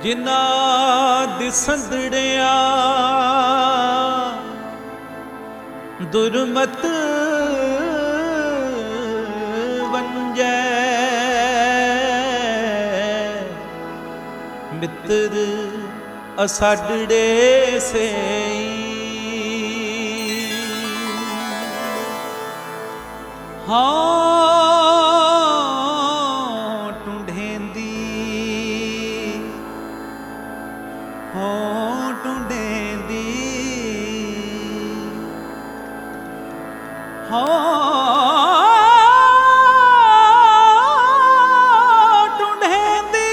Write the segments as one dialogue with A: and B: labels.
A: ਜਿਨ੍ਹਾਂ ਦੇ ਸੰਦੜਿਆਂ ਦੁਰਮਤ ਵੰਜੈ, ਮਿੱਤਰ ਅਸਾਡੜੇ ਸਈ। ਹਾਂ ਟੁੰਡੇਂਦੀ ਹਾਂ ਟੁੰਡੇਂਦੀ ਟੁੰਡੇਂਦੀ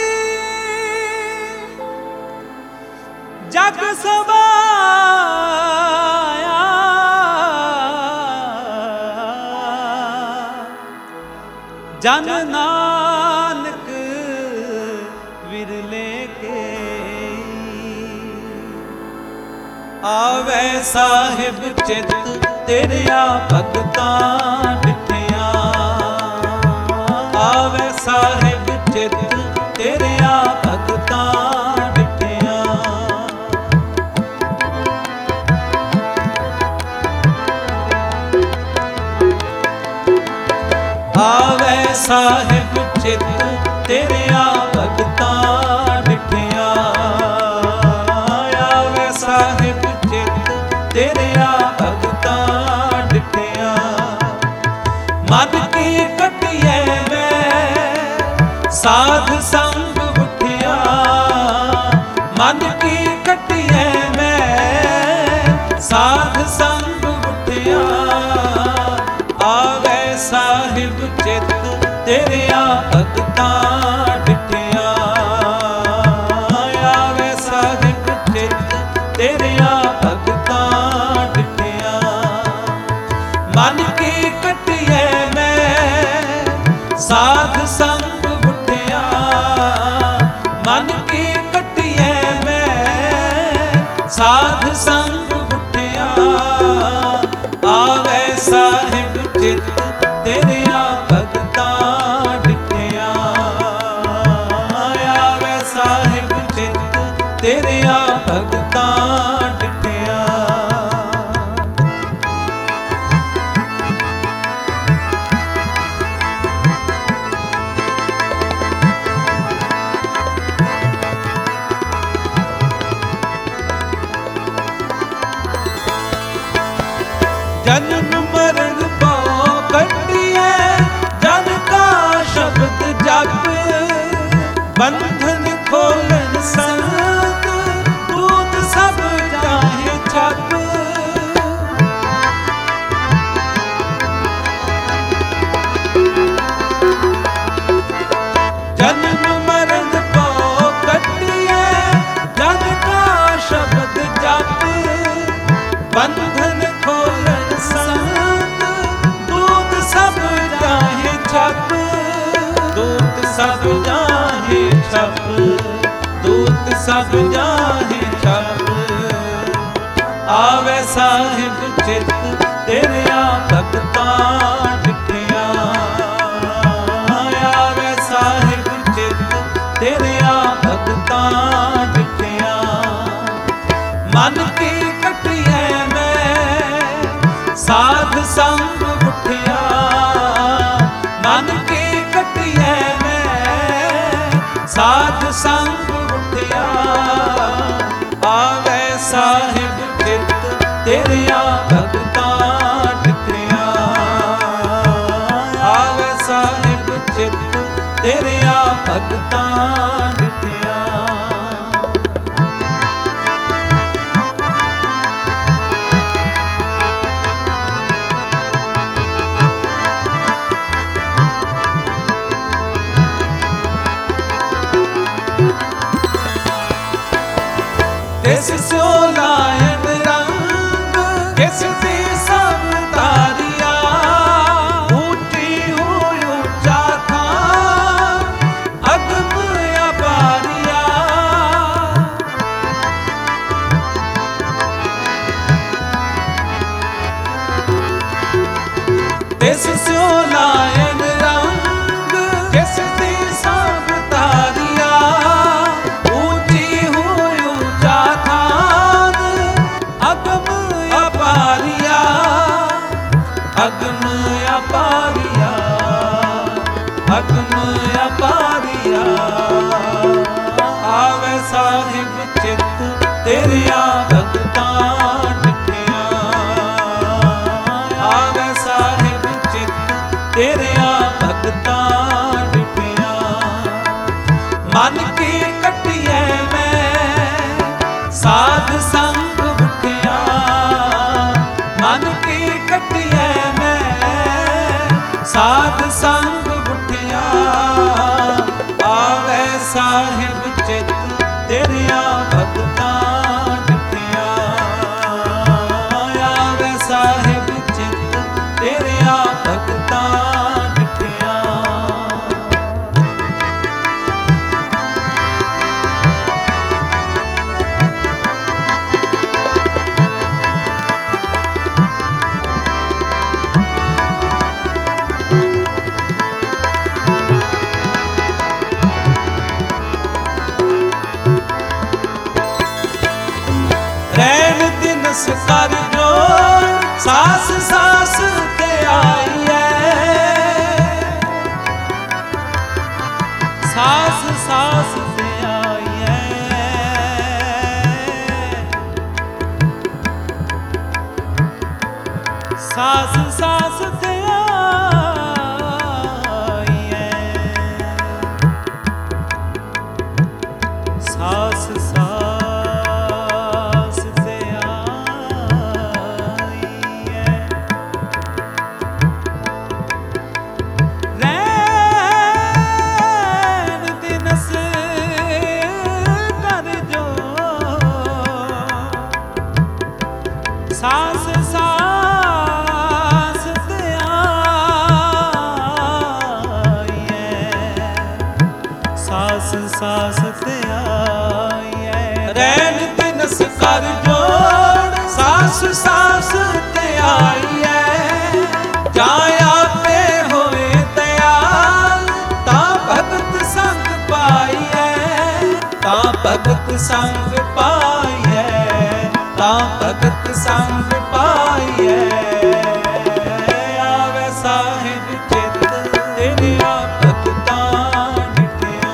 A: ਜਗ ਸਵਾਇਆ ਜਨ ਨਾਨਕ ਵਿਰਲੇ ਕੇ। ਆਵੇ ਸਾਹਿਬ ਚਿਤ ਤੇਰਿਆ ਭਗਤਾਂ ਡਿਠਿਆ, ਆਵੇ ਸਾਹਿਬ ਚਿਤ ਤੇਰਿਆ ਭਗਤਾਂ ਡਿਠਿਆ। ਆਵੇ ਸਾਹਿਬ ਚਿਤ ਤੇਰਿਆ ਭਗਤਾਂ ਡਿਠਿਆ, ਆਵੇ ਸਾਹਿਬ ਚਿਤ ਤੇਰਿਆ ਭਗਤਾਂ ਡਿਠਿਆ। ਮਨ ਕੀ ਕੱਟਿਐ ਮੈਂ ਸਾਧ ਸੰਗ ਉਠਿਆ, ਮਨ ਕੀ ਕੱਟਿਐ ਮੈਂ ਸਾਧ ਸੰਗ ਉਠਿਆ। ਆਵੇ ਸਾਹਿਬ ਚਿਤ ਤੇਰਿਆ ਭਗਤਾਂ ਡਿਠਿਆ, ਆਵੇ ਸਾਹਿਬ ਚਿਤ ਤੇਰਿਆ ਭਗਤਾਂ ਡਿਠਿਆ। ਮਨ ਕੀ ਕੱਟਿਐ ਮੈਂ ਸਾਧ ਸੰਗ ਉਠਿਆ, ਮਨ ਕੀ ਕੱਟਿਐ ਮੈਂ ਸਾਧ ਸੰਗ ਉਠਿਆ। ਆਵੇ ਸਾਹਿਬ ਚਿਤ ਤੇਰਿਆ ਭਗਤਾਂ ਡਿਠਿਆ, ਆਵੇ ਸਾਹਿਬ ਚਿਤ ਤੇਰਿਆ ਭਗਤਾਂ ਡਿਠਿਆ। ਜਨਮ ਮਰਨ ਭਉ ਕੱਟਿਐ ਜਨ ਕਾ ਸ਼ਬਦ ਜਪ, ਬੰਧਨ ਖੋਲਣ ਸੰਤ ਦੂਤ ਸਭ ਜਾਹੇ ਛਪ। ਜਨਮ ਮਰਨ ਭਉ ਕੱਟਿਐ ਜਨ ਕਾ ਸ਼ਬਦ ਜਪ, ਬੰਧਨ ਖੋਲਣ ਸੰਤ ਦੂਤ ਸਭ ਜਾਹੇ ਛਪ। ਦੂਤ ਸਭ ਜਾਹੇ ਛਪ, ਦੂਤ ਸਭ ਜਾਹੇ ਛਪ। ਆਵੇ ਸਾਹਿਬ ਚਿਤ ਤੇਰਿਆ ਭਗਤਾਂ ਡਿਠਿਆ, ਆਵੇ ਸਾਹਿਬ ਚਿਤ ਤੇਰਿਆ ਭਗਤਾਂ ਡਿਠਿਆ। ਮਨ ਕੀ ਕੱਟਿਐ ਮੈਂ ਸਾਧ ਸੰਗ ਉਠਿਆ, ਮਨ ਕੀ ਕੱਟਿਐ ਮੈਂ ਸਾਧ ਸੰਗ ਉਠਿਆ। ਆਵੇ ਸਾਹਿਬ ਚਿਤ ਤੇਰਿਆ ਭਗਤਾਂ ਡਿਠਿਆ, ਆਵੇ ਸਾਹਿਬ ਚਿਤ ਤੇਰਿਆ ਭਗਤਾਂ ਡਿਠਿਆ। ਤਿਸ ਸਿਉ ਲਾਇਨ ਰੰਗ ਕਿਸ ਦੀ ਸਭ ਤਾਰਿਆ, ਊਟੀ ਹੋਇ ਊਚਾ ਥਾਂ ਅਗਮ ਅਪਾਰਿਆ। ਤਿਸ ਸਿਉ ਲਾਇਨ ਰੰਗ ਕਿਸ ਦੀ ਸਭ ਤਾਰਿਆ, ਊਟੀ ਹਕਮ ਅਪਾਰੀਆ ਆਵੇ ਸਾਹਿਬ ਚਿੱਤ ਤੇਰਿਆ ਭਗਤਾਂ ਡਿਠਿਆ ਆਵੇ ਸਾਹਿਬ ਚਿੱਤ ਤੇਰਿਆ ਭਗਤਾਂ ਡਿਠਿਆ ਮਨ ਕੀ ਕੱਟਿਐ ਮੈਂ ਸਾਧ ਸੰਗ ਉਠਿਆ ਮਨ ਕੀ ਕੱਟਿਐ ਮੈਂ ਸਾਧ ਸੰਗ ਉਠਿਆ ਆਵੇ ਸਾਹਿਬ ਚਿੱਤ ਤੇਰਿਆ ਭਗਤਾਂ ਡਿਠਿਆ ਆਵੇ ਸਾਹਿਬ ਚਿੱਤ ਤੇਰਿਆ ਭਗਤਾਂ ਡਿਠਿਆ ਰਹਿਣ ਦਿਨਸ ਕਰ ਜੋ ਸਾਸ ਸਾਸ ਤੇ ਆਈਐ ਸਾਸ ਸਾਸ ਤੇ ਆਈਐ ਸਾਸ ਸਾਸ ਤੇ ਆਈਐ ਸਾਸ ਸਾਸ ਸਾਸ ਤੇ ਆਈਐ ਸਾਸ ਸਾਸ ਤੇ ਆਈਐ ਰਹਿਣ ਦਿਨਸ ਕਰ ਜੋੜ ਸਾਸ ਸਾਸ ਤੇ ਆਈਐ ਜਾਂ ਆਪੇ ਹੋਏ ਦਇਆਲ ਤਾਂ ਭਗਤ ਸੰਗ ਪਾਈਐ ਤਾਂ ਭਗਤ ਸੰਗ ਪਾਈਐ ਤਾਂ ਭਗਤ ਸੰਗ ਪਾਈਐ ਆਵੇ ਸਾਹਿਬ ਚਿੱਤ ਤੇਰਿਆ ਭਗਤਾਂ ਡਿਠਿਆ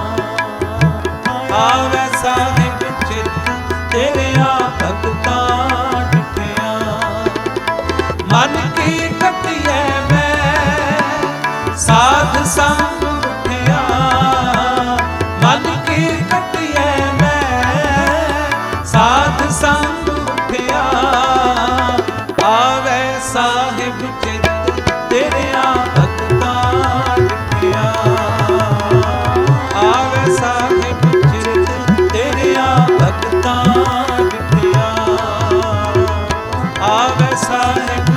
A: ਆਵੇ ਸਾਹਿਬ ਚਿੱਤ ਤੇਰਿਆ ਭਗਤਾਂ ਡਿਠਿਆ ਮਨ ਕੀ ਕੱਟਿਐ ਮੈਂ ਸਾਧ ਸੰਗ ਉਠਿਆ ਮਨ ਕੀ ਕੱਟਿਐ ਮੈਂ ਸਾਧ ਸੰਗ ਉਠਿਆ ਆਵੇ ਸਾਹਿਬ ਚਿੱਤ ਤੇਰਿਆ ਭਗਤਾਂ ਡਿਠਿਆ ਆਵੇ ਸਾਹਿਬ ਚਿੱਤ ਤੇਰਿਆ ਭਗਤਾਂ ਡਿਠਿਆ ਆਵੇ ਸਾਹਿਬ